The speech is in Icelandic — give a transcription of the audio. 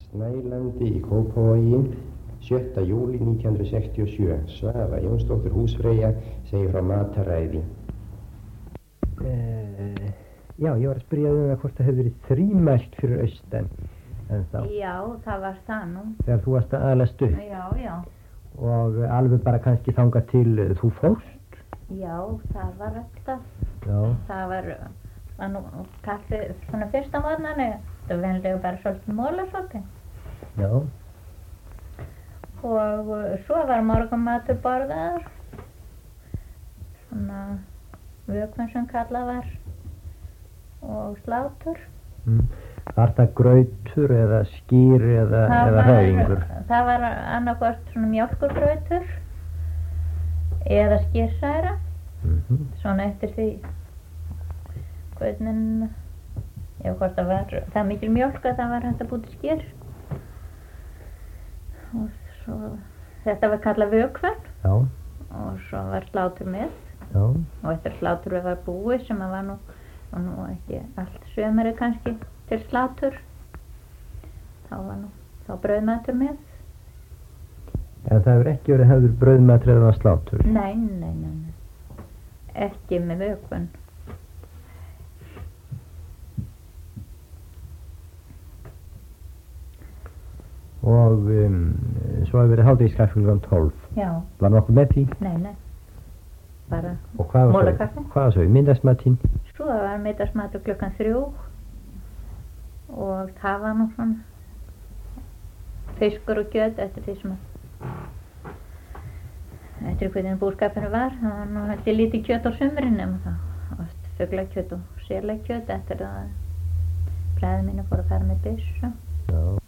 Snælandi í Kópavogi, 7. júlí 1967. Svava Jónsdóttir húsfreyja segir frá mataræði. Já, ég var að spyrja það hvort það hefði verið þrímælt fyrir austan en þá. Já, það var það nú. Þegar þú varst að alast upp. Já, já. Og alveg bara kannski þangað til þú fórst? Já, það var alltaf. Já. Það var nú kaffi svona fyrsta morgnani. Það var venlega bara svolítið mólasoppi. Já. Og svo var morgunmatur borðaður. Svona vökvun sem kallað var. Og slátur. Var það grautur eða skýr eða hræðingur? Það var annarkvort svona mjólkurgrautur eða skýrsæra. Svona eftir því hvernig, já hvort það var, það mikil mjólk að það var hægt að búti skýr. Og svo, þetta var kallað vökvun. Já. Og svo var slátur með. Já. Og eftir slátur var búið sem að var nú ekki allt sömurinn kannski til slátur. Þá brauðmatur með. En það hefur ekki verið hefur brauðmatur eða slátur? Nei. Ekki með vökvun. Og svo hefur verið hádegiskaffi klukkan 12. Já. Var nokkuð með því? Nei. Bara mólakaffi. Hvað var svo í middagsmatinn? Svo var middagsmatur klukkan 3 og það var nú svona fiskur og kjöt eftir því sem eftir hvernig búskapinu var. Það var nú heldur lítið kjöt á sumrin nema það oft fuglakjöt og selakjöt eftir að bræður mínu fóru að fara með byssu. Já.